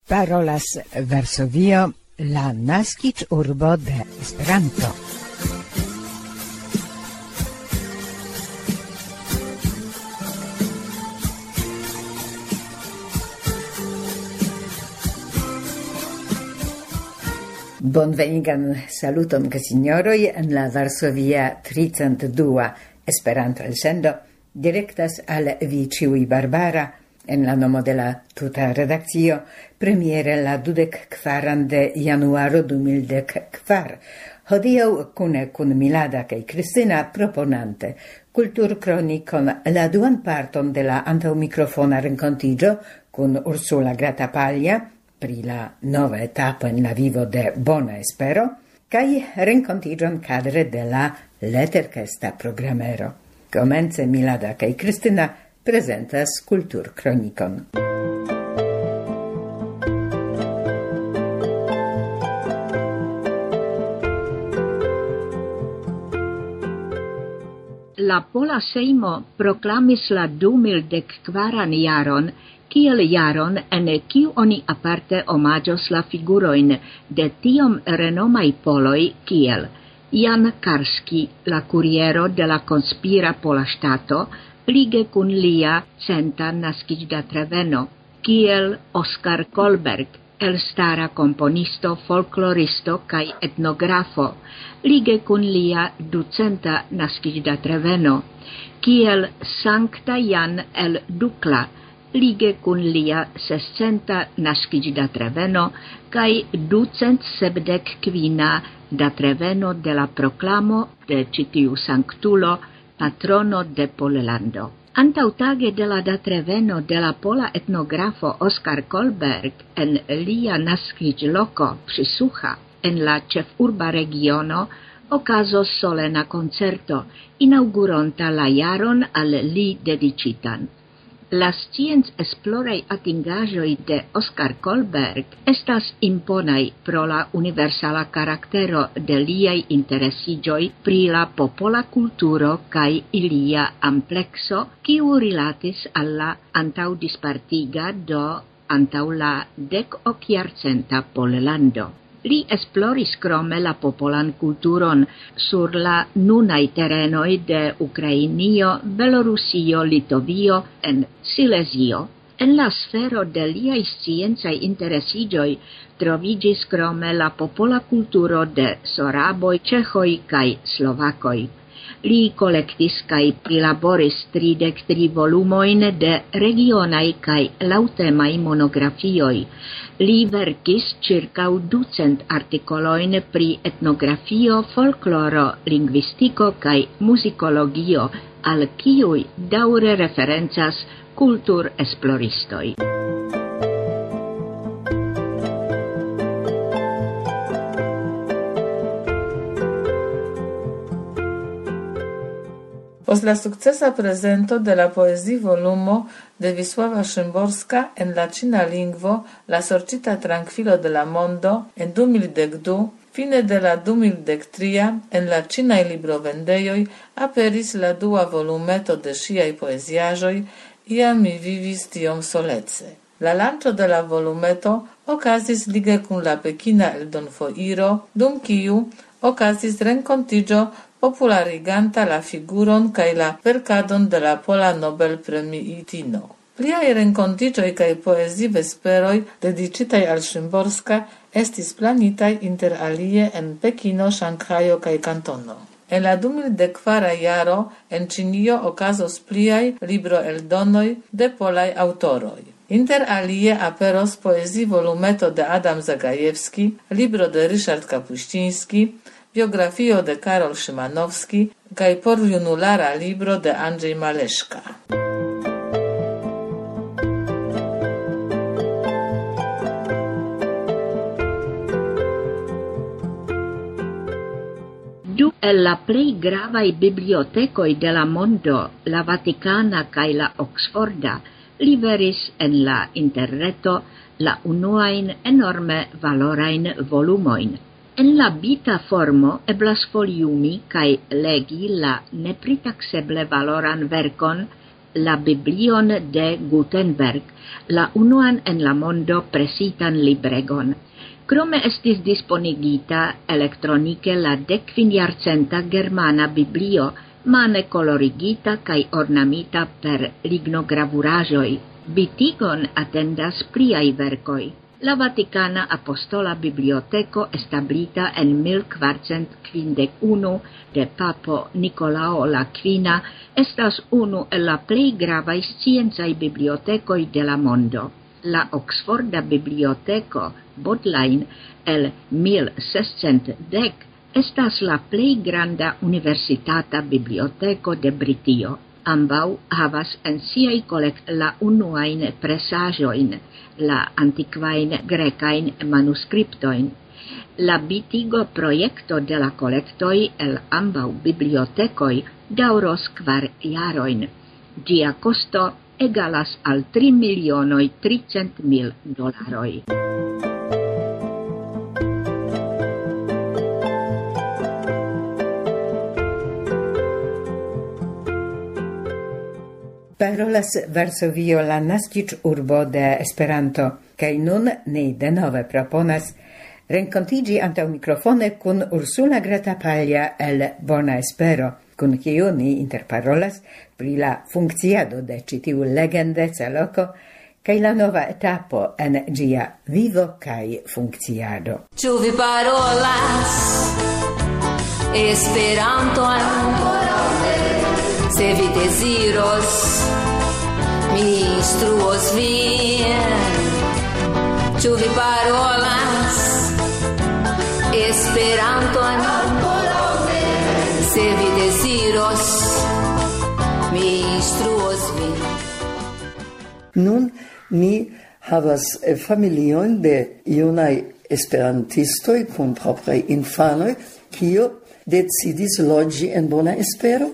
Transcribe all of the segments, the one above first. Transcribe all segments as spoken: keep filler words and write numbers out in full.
Parolas Varsovio, la naskiĝurbo de Esperanto. Bonvenigan saluton gesignoroi en la Varsovia tricent dua Esperanto elsendo direktas al vi ciui Barbara en la nomo de la tuta redakcio premiere la dudek kvaran de januaro du mil dek kvar. Hodiaŭ kune kun Milada kaj Kristina proponante kulturkronikon la duan parton de la antaŭmikrofona renkontiĝo kun Ursula Gratapaglia pri la nova etapo en la vivo de Bona Espero, kai renkontiĝon kadre de la Letterkesta programero. Komence Milada kaj Kristina prezentas kulturkronikon. La Pola Sejmo proklamis la du mil dek kvaran jaron kiel jaron en kiu oni aparte omaĝos la figurojn de tiom renomaj poloj kiel Jan Karski, la kuriero de la konspira pola ŝtato, lige kun lia centa naskiĝdatreveno, kiel Oskar Kolberg, elstara komponisto, folkloristo kaj etnografo, lige kun lia ducenta naskiĝdatreveno, kiel Sankta Jan el Dukla, lige kun lia sescenta naskiĝdatreveno kaj ducent sepdek kvina datreveno de la proklamo de ĉi tiu sanktulo patrono de Pollando. Antaŭtage de la datreveno de la pola etnografo Oskar Kolberg en lia naskiĝloko Przysucha en la ĉefurba regiono okazos solena koncerto, inaŭguronta la jaron al li dediĉitan. La scienc-esploraj atingaĵoj de Oskar Kolberg estas imponaj pro la universala karaktero de liaj interesiĝoj pri la popola kulturo kaj ilia amplekso, kiu rilatis al la antaŭdispartiga do antaŭ la dekokjarcenta Pollando. Li esploris krome la popolan kulturon sur la nunaj terenoj de Ukrainio, Belorusio, Litovio en Silezio. En la sfero de liaj sciencaj interesiĝoj troviĝis krome la popola kulturo de soraboj, ĉeĥoj kaj slovakoj. Li kolektis kaj prilaboris tridek tri volumojn de regionaj kaj laŭtemaj monografioj. Li verkis ĉirkaŭ ducent artikolojn pri etnografio, folkloro, lingvistiko kaj muzikologio, al kiuj daŭre referencas kulturesploristoj. Post la sukcesa prezento de la poezii-volumo de Wisława Szymborska en la ĉina lingvo La sorĉita trankvilo de la mondo en du mil dek du, fine de la du mil dek tri en la ĉinaj librovendejoj aperis la dua volumeto de ŝiaj poeziaĵoj Iam mi vivis tiom solece. La lanĉo de la volumeto okazis lige kun la pekina eldonfoiro, dum kiu okazis renkontiĝo populariganta la figuron kaj la verkadon de la pola Nobel-premiitino. Pliaj renkontiĝoj kaj poezii-vesperoj dediĉitaj al Szymborska estis planitaj inter alie en Pekino, Ŝanghajo kaj Kantono. En la du mil dek kvara jaro en Ĉinio okazos pliaj libroeldonoj de polaj aŭtoroj. Inter alie aperos poezii-volumeto de Adam Zagajewski, libro de Ryszard Kapuściński, biografio de Karol Szymanowski kaj porjunulara libro de Andrzej Maleszka. Du el la plej gravaj bibliotekoj de la mondo, la Vatikana kaj la Oksforda, liveris en la interreto la unuajn enorme valorajn volumojn. En la bita formo eblas foliumi kaj legi la nepritaksebble valoran verkon la Biblion de Gutenberg, la unuan en la mondo presitan libregon. Krome estis disponigita elektronike la dekvinjarcenta germana Biblio, mane colorigita kaj ornamita per lignogravuraĵoj. Bitigon atendas pliaj verkoj. La Vaticana Apostola Biblioteko establita en mil kvarcent kvindek unu de Papo Nicolao la Kvina estas unu el la plej gravaj sciencaj bibliotekoj de la mondo. La Oxforda Biblioteko Bodleian el mil sescent dek estas la plej granda universitata biblioteko de Britio. Ambau havas en siaj kolekt la unuajn presaĵojn, la antikvajn grekajn manuskriptojn. La bitigo projekto de la kolektoj el ambau bibliotekoj daŭros kvar jarojn. Ĝia kosto egalas al tri milionoj tricent mil dolaroj. Parolas Varsovio la naskic urbo de Esperanto, kaj nun ni denove proponas renkontigi antaŭ mikrofone kun Ursula Greta Paglia el Bona Espero, kun kiu ni interparolas pri la funkciado de ĉi tiu legendeca loko kaj la nova etapo en ĝia vivo kaj funkciado. Ĉu vi parolas Esperanton? Se vi deziros, mi instruos vin. Ĉu vi parolas Esperanton? Se vi deziros, mi instruos vin. Nun ni havas familion de junaj esperantistoj kun propraj infanoj, kiu decidis loĝi en Bona Espero.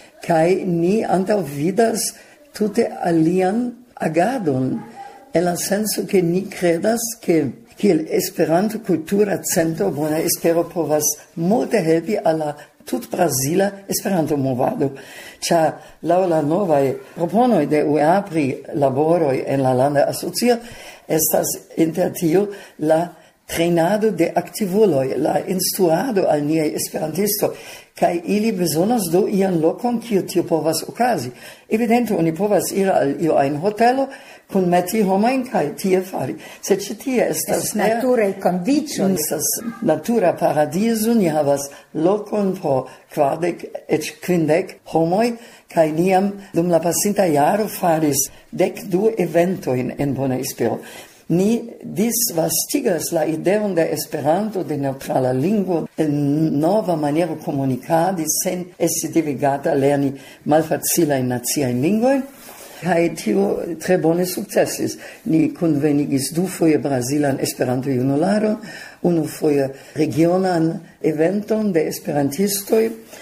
Kai ni antaŭ vidas tute alian agadon, en la senso ke ni kredas ke kiel Esperanto kultura centro Bona Espero povas multe helpi al la tut Brazila Esperanto movado. Ĉar laŭ la novaj proponoj de U E A pri laboroj en la landa asocio estas inter tio la trainado de aktivuloj, la instruado al niaj esperantistoj. Kai ili bezonas do ian lokon kiu tio povas okazi. Evidente oni povas iri al io ein hotelo kun meti homojn kaj tie fari. Sed ĉi tie estas naturaj kondiĉoj. Estas natura paradizo, ni havas lokon por kvardek eĉ kvindek homoj, kaj niam dum la pasinta jaro faris dek du eventojn en Bona Espero. Ni disvastigas la ideon de Esperanto, de neutrala lingvo, en nova maniero komunikadi sen esti devigata lerni malfacilajn naciajn lingvojn, kaj tio tre bone sukcesis. Ni kunvenigis dufoje Brazilan Esperanto-junularon, unufoje regionan eventon de esperantistoj,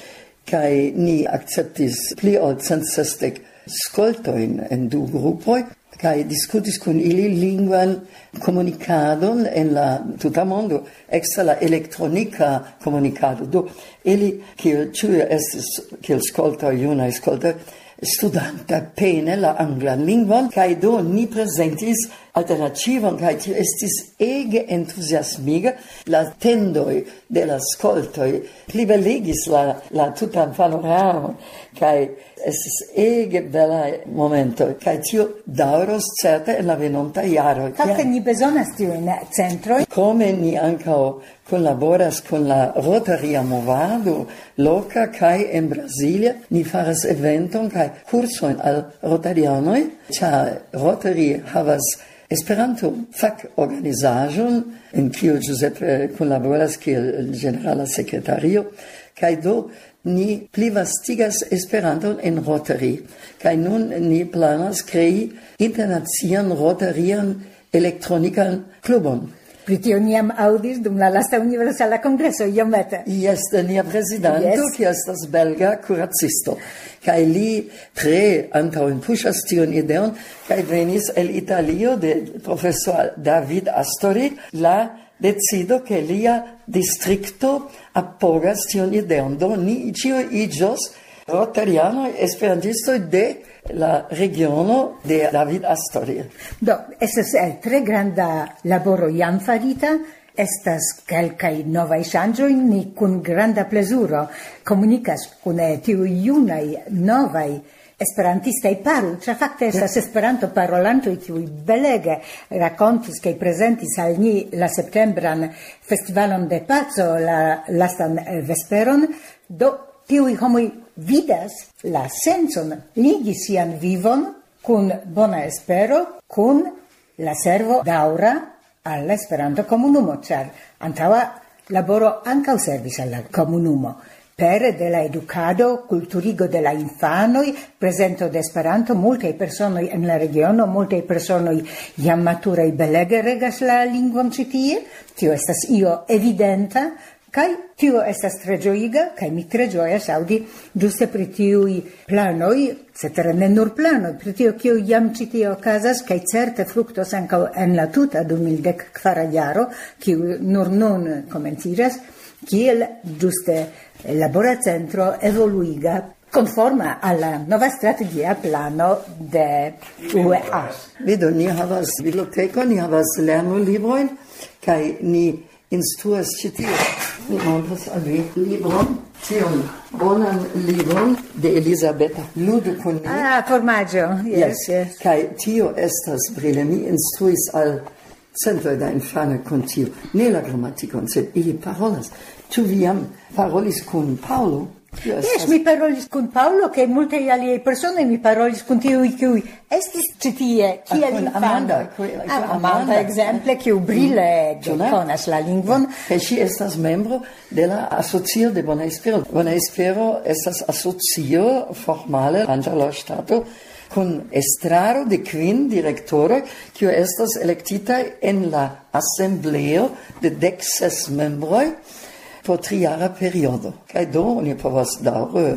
kaj ni akceptis pli ol cent sesdek skoltojn en du grupoj, kai diskutis kun ili lingvan komunikadon en la tuta mondo, ekster la elektronika komunikado. Do, ili, kiel ĉiuj estis, kiel skoltoj, junaj skoltoj, studanta pene la anglan lingvon, kai do ni prezentis alternativon, kai tio estis ege entuziasmiga. La tendoj de la skoltoj plibeligis la, la tutan panoramon, kai estis ege bela momento, kai tio daŭros certe en la venonta jaro. Fakte ni bezonas tiujn centrojn. Krome ni ankaŭ kunlaboras kun la Rotaria movado loka kaj en Brasilia ni faras eventon kaj kursojn al rotarianoj, ĉar Rotary havas Esperanto fak-organizaĵon en kiu Giuseppe kunlaboras kiel ĝenerala sekretario, kaj do ni plivastigas Esperanton en Rotary, kaj nun ni planas krei internacian rotarian elektronikan klubon. Pri tio niam aŭdis dum la lasta universala kongreso iomete. Jes, nia prezidanto, Yes. kiu estas belga kuracisto. Kaj li tre antaŭenpuŝas tiun ideon, kaj venis el Italio de profesor David Astori la decido ke lia distrikto apogas tiun ideon. Do ni ĉiuj iĝos Rotariano esperantisto de la regiono de David Astoria. Do, estas el tre granda laboro jam farita, estas kelkaj novaj ŝanĝoj, ni kun granda plezuro komunikas kun tiuj junaj novaj esperantistaj paroj, ĉar fakte estas Esperanto parolantoj kiuj belege rakontis kaj prezentis al ni la septembran festivalon de paco la lastan vesperon. Do tiuj homoj vidas la sencon ligi sian vivon kun bona espero, kun la servo daŭra all'Esperanto comunumo, char antaua laboro anca servis alla comunumo. Per de la educado, culturigo de la infanoi, presento de Esperanto, multe personoi en la regiono, multe personoi jam maturei belege regas la lingvon citie, tio estas io evidenta, kai tio estas tre gioiga, kai mi tre gioias audi giuste pri tiui planoi, cetere ne nur planoi, pri tio kio jam citie okazas, kai certe fructos anca en la tuta du mil dek kvara jaro, kiu nur nun komenciras, kiel giuste labora centro evoluiga conforma alla nova strategia plano de U E A. Vidu, ni havas biblioteko, ni havas lernolibroin, kai ni instruas citie. Mi montras al vi libron, tion bonan libron de Elisabetta ludu kun mi. Ah, formaggio, yes, yes. Kai tio estas brile, mi instruis al centoj da infano kun tio. Ne la grammatikon, sed ili parolas. Ĉu vi jam parolis kun Paolo? Yes, mi parolis kun Paolo, che multe aliei persone mi parolis kun tiui kiui estis citie, kiel infano. Amanda, ah, Amanda, exemple, kiu brille konas la lingvon. Kaj ŝi estas membro de la asocio de Bona Espero. Bona Espero estas asocio formale antaŭ la ŝtato kun estraro de kvin direktoroj, kiu estas elektitaj en la asembleo de dek ses membroj por triara periodo. Kaj do oni povas daŭre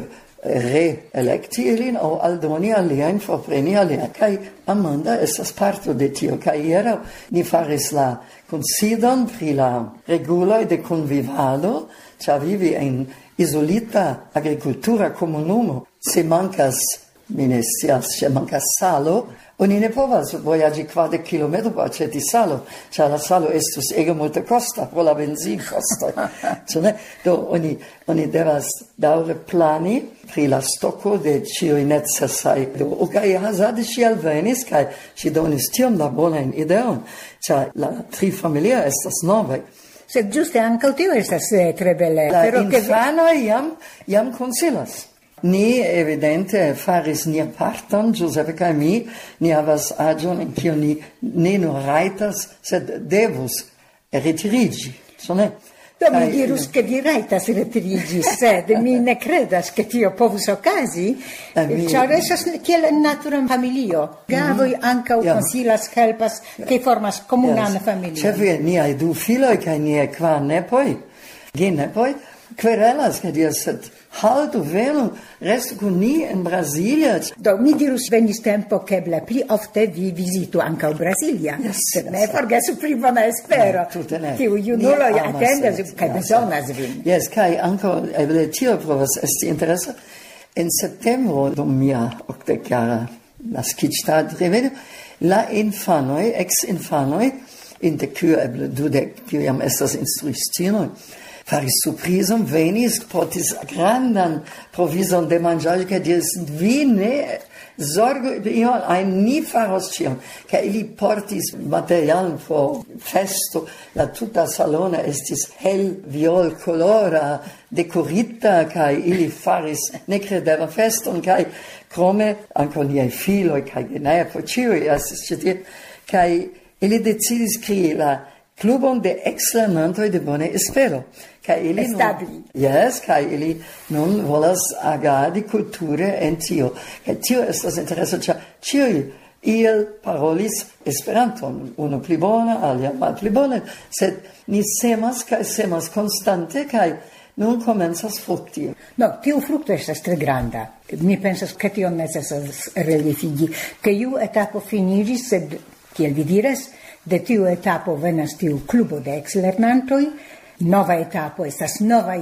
re-elekti ilin aŭ aldoni aliajn, forpreni aliajn. Kaj Amanda estas parto de tio. Kaj hieraŭ ni faris la kunsidon pri la reguloj de kunvivado, ĉar vivi en izolita agrikultura komunumo, se mankas, mi ne scias, se mankas salo, oni ne povas vojaĝi kvardek kilometroj por aĉeti salo, ĉar la salo estus ege multe kosta pro la benzinkostoj. Ĉu ne? Do oni oni devas daŭre plani pri la stoko de ĉiuj necesaj. Do kaj hazarde ŝi alvenis kaj ŝi donis tiom da bonajn ideojn, ĉar la tri familioj estas novaj. Sed ĝuste ankaŭ tio estas eh, tre bele. La Pero infanoj jam jam konsilas. Ni evidente faris nia parton, Giuseppe kaj mi, ni havas aĝon en kiu ni ne nur rajtas, sed devus retiriĝi. Ĉu ne? Do mi dirus che vi rajtas retiriĝi, sed mi ne kredas ke tio povus okazi, ĉar estas kiel en natura familio. Gavoj ankaŭ konsilas, helpas, kaj formas komunan familion. Ĉefe niaj du filoj kaj niaj kvar nepoj, genepoj, querelas, kaj diras, sed haltu, venu, restu kun ni en Brasilia. Do, mi dirus venis tempo che eble pli ofte vi visitu ankaŭ Brasilia. Yes, sed ne forgesu pri Bona Espero. Tute ne. Tiu junuloj atendas kaj bezonas vin. Yes, kaj ankaŭ eble tio povas esti interesa. En septembro, dum mia okdekjara naskiĝtagrevedo, la infanoj, ex-infanoj, inter kiuj eble dudek, kiuj jam estas instruistinoj, faris surprizon, venis, portis grandan provizon de manĝaĵo, kaj diris, vi ne zorgu ion, ein ni faros ĉion. Kaj ili portis materialon por festo, la tuta salono estis hel violkolora, dekorita, kaj ili faris nekredeblan feston, kaj krome ankaŭ niaj filoj kaj genepo, ĉiuj estis ĉi tie, kaj ili decidis krei la klubon de ex-lernantoj de Bona Espero. Kai ili Establi. Yes, kai ili nun volas agadi kulture en tio. Kai tio estas interesa, ĉar ĉiuj il parolis Esperanton, unu pli bona, alia malpli bone, sed ni semas kaj semas konstante kaj nun komencas frukti. No, tiu frukto estas tre granda. Mi pensas ke tion necesas reliefigi, ke iu etapo finiĝis, sed kiel vi diras, de tiu etapo venas tiu klubo de ex-lernantoj. Nova etapo estas novaj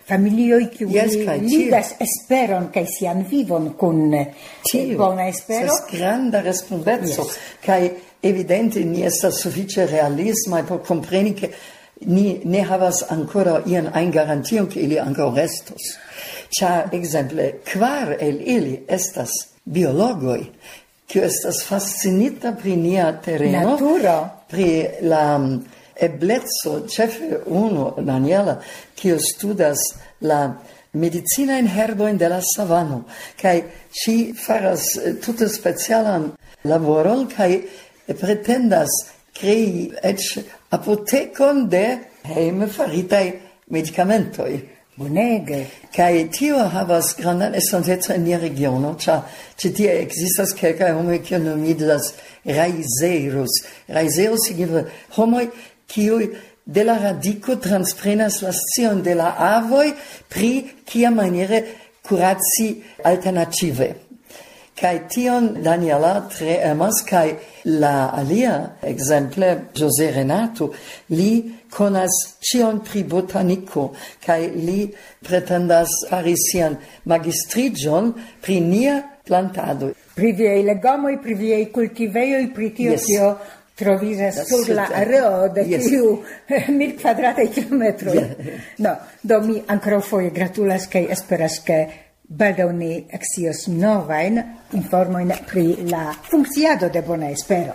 familioj kiuj Yes, kaj ligas esperon kaj sian vivon kun Tio, bona espero. estas granda respondeco, Yes. kaj evidente ni estas sufiĉe realismaj por kompreni ke ni ne havas ankoraŭ ian ajn garantion ke ili ankaŭ restos. Ĉar ekzemple kvar el ili estas biologoj, kiu estas fascinita pri nia tereno, Naturo. pri la um, ebleco, ĉefe unu, Daniela, kiu studas la medicinain herboin de la savano, kai si faras eh, tute specialan laboron, kai pretendas crei ec apotecon de heime faritai medicamentoi. Bonege. Kai tio havas grandan estonteco in nia regiono, cia ci tie existas kelkai homoi kiu nomidas raiserus. Raiserus significa homoi kiui de la radico transprenas la scion de la avoi pri kia maniere curaci alternative. Kai tion Daniela tre amas, kai la alia exemple José Renato, li conas cion pri botanico, kai li pretendas fari sian magistrigion pri nia plantado. Pri viei legomoi, pri viei cultiveioi, pri tio Yes. kio trovigas That's sur la it. areo de Yes. tiu mil quadratai kilometroi. No, do mi ancora foie gratulas kai esperas ke baldaŭ ni ekscios novajn informojn pri la funkciado de bona espero.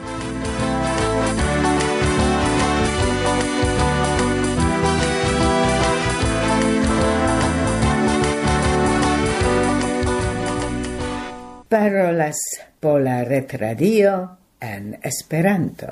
Parolas Pola Retradio en Esperanto.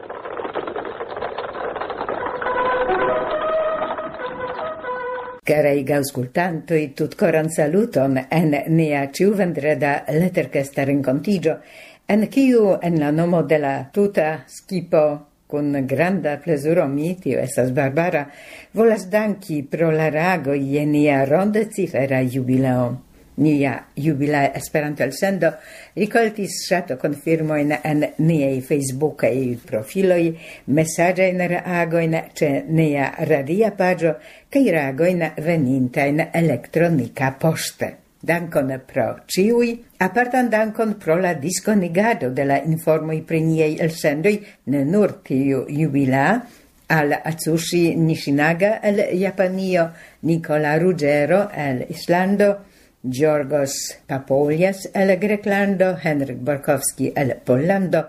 Carei gauscultantoi, tutcoran saluton en nia ciuvendreda letterquesta rencontigio, en kiu en la nomo de la tuta skipo con granda plesuro mi, tio estas Barbara, volas danki pro la rago je nia ronde cifera jubileo. Nia jubilea Esperanto elsendo rikoltis ŝato konfirmojn en niaj Facebookaj profiloj, mesaĝajn reagojn ĉe nia radia paĝo kaj reagojn venintajn elektronika poŝte. Dankon pro ĉiuj, apartan dankon pro la diskonigado de la informoj pri niaj elsendoj, ne nur tiu jubilea, al Atsushi Nishinaga el Japanio, Nicola Ruggero el Islando, Georgos Papoulias el Greclando, Henrik Borkowski el Pollando,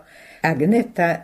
Agneta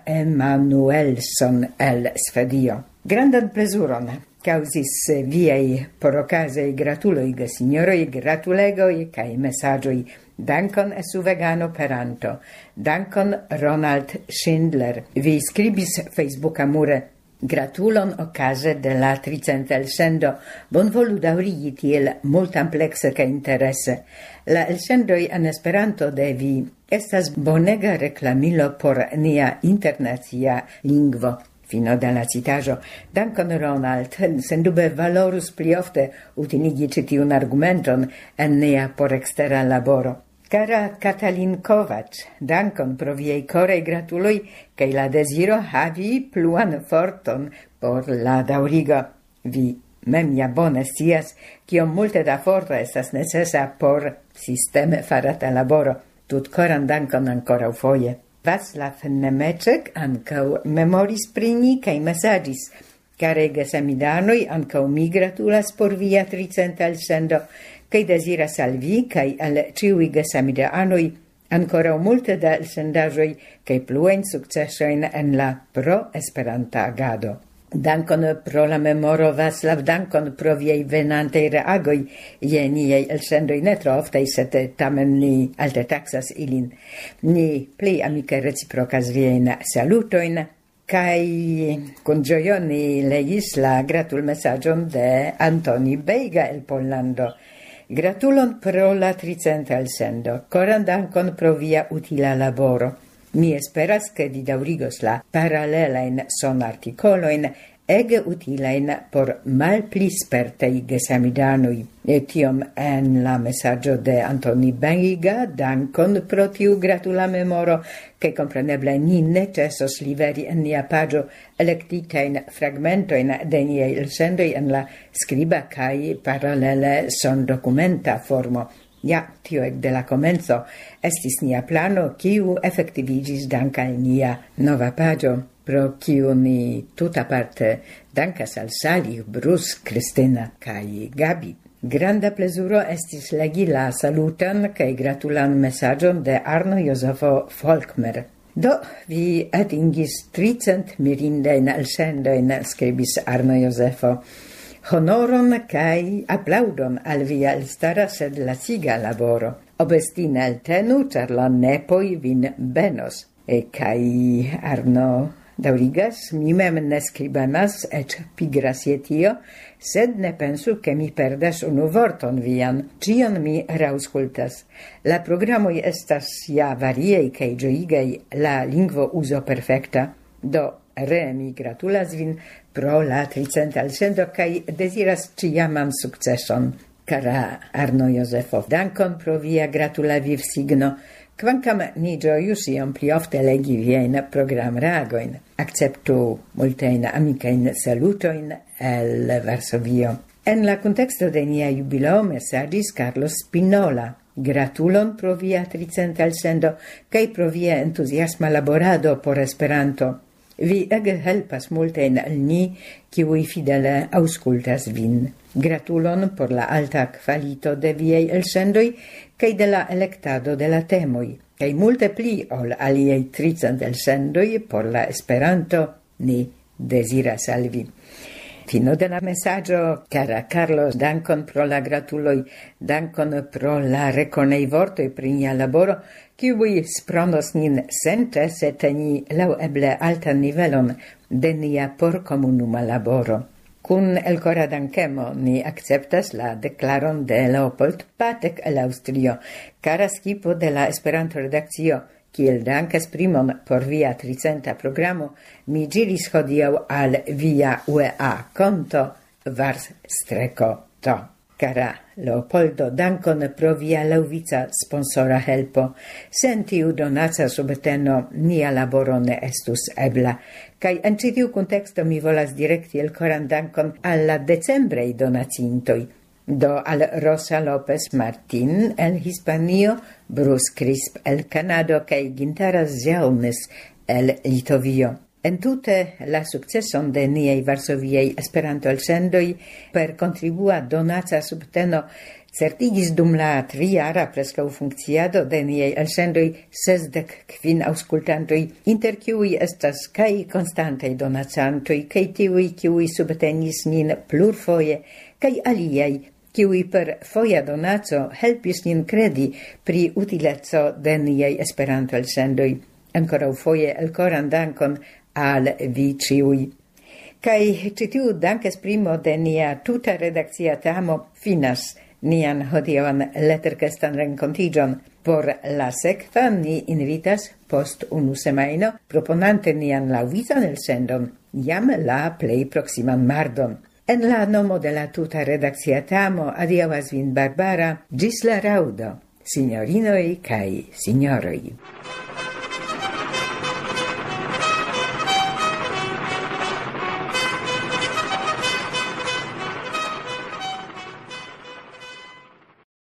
Emanuelson el Svedio. Grandan plezuron causis viei por ocasei gratuloi ge signoroi, gratulegoi cae messagioi. Dankon esu vegano peranto. Dankon Ronald Schindler. Vi scribis Facebook amure. Gratulon ocase de la tricent elsendo, bonvolu daŭrigi tiel multamplexe ca interesse. La elsendoj en Esperanto de vi estas bonega reklamilo por nia internacia lingvo. Fino de la citaĵo. Dankon Ronald, sendube valorus pli ofte utiligi ĉi tiun argumenton en nia por ekstera laboro. Cara Katalin Kovac, dankon pro viei corei gratuloi kaj la desiro havi pluan forton por la daŭrigo. Vi mem ja bone scias, kiom multe da forto estas necesa por sisteme farata laboro. Tutkoran dankon ankoraŭfoje. Václav Nemeček ankaŭ memoris pri ni kaj mesaĝis. Care gesamidanoj, ankaŭ mi gratulas por via tricenta elsendo, kaj deziras al vi kaj al ĉiuj gesamidanoj ankoraŭ multe da elsendaĵoj kaj pluajn sukcesojn en la pro-Esperanta agado. Dankon pro la memoro, Václav, dankon pro viaj venantaj reagoj je niaj elsendoj, ne tro oftaj, sed tamen ni alte taksas ilin. Ni pli amike reciprokas viajn salutojn, kai con gioio ni legis la gratul messagion de Antoni Beiga el Pollando. Gratulon pro la tricenta elsendo. Coran dankon pro via utila laboro. Mi esperas che vi daŭrigos la paralelain sonartikoloin ege utilein por malpli spertei gesamidanui. E tiom en la messaggio de Antoni Bengiga, dankon pro tiu gratula memoro, che compreneble ni necessos liveri en nia pagio electitein fragmentoin de niei elsendoi en la scriba kai parallele son documenta formo. Ja, tio ec de la comenzo estis nia plano, kiu effectivigis dank al nia nova pagio, pro kiu ni tuta parte dankas al Sali, Brus, Kristina kai Gabi. Granda plezuro estis legi la salutan kai gratulan messagion de Arno Josefo Folkmer. Do, vi atingis tricent mirindein elsendoin, scribis Arno Josefo. Honoron kai applaudon al via elstara sed lasiga laboro. Obestine eltenu, char la nepoi vin benos. E kai Arno daurigas, mi mem ne scribemas, ec pigrasie tio, sed ne pensu che mi perdas unu vorton vian, cion mi rauscultas. La programoi estas ja variei cae gioigei, la lingvo uso perfecta, do re mi gratulas vin pro la tricent elsendo cae desiras ciaman successon. Cara Arno Josefo, dankon pro via gratula viv signo, quancam ni gioius iom pli ofte legi vien program reagoin, acceptu multein amicain salutoin el Varsovio. En la contexto de nia jubileo messagis Carlos Spinola, gratulon pro via tricent elsendo, cae pro via entusiasma laborado por Esperanto. Vi ege helpas multein al ni, kiui fidele auscultas vin. Gratulon por la alta qualito de viei elsendoi, cae de la electado de la temoi, cae multe pli ol aliei tricent elsendoi por la Esperanto ni desiras al vi. Fino de la messaggio, cara Carlos, dankon pro la gratuloi, dankon pro la reconei vortoi pri nia laboro, kiui spronos nin sente se teni lau eble altan nivelon de nia por comunuma laboro. Cun el cora dankemo ni acceptas la declaron de Leopold Patek el Austrio, cara skipo de la Esperanto redakcio, kiel dankas primon por via tricenta programo, mi giris hodiau al via U E A konto vars streco to. Cara Leopoldo, dankon pro via lauvica sponsora helpo. Sen tiu donaca subteno nia laboro ne estus ebla. Kai en citiu contexto mi volas directi el coran dankon alla decembrei donacintoi. Do al Rosa Lopez Martin el Hispanio, Bruce Crisp el Canado kai Gintara Zelnes el Litovio. En tute la successon de niei Varsoviei Esperanto elsendoi per contribua donaca subteno certigis dum la triara prescau funcciado de niei elsendoi sesdec quin auscultantoi, inter kiui estas kai constantei donacantoi, kai tiui kiui subtenis nin plurfoje, kai aliei kiui per foia donaco helpis nin credi pri utilezzo de niei Esperanto elsendoi. Ancora foje el coran dankon al vi ciui. Cai citiu dankes primo de nia tuta redakcia tamo finas nian hodioan letterkestan rencontigion. Por la sekva ni invitas post unu semaino proponante nian laŭvitan elsendon jam la plej proximan mardon. En la nomo de la tuta redakcia tamo adiaŭas vin Barbara ĝis la raŭdo, signorinoj kaj signoroj.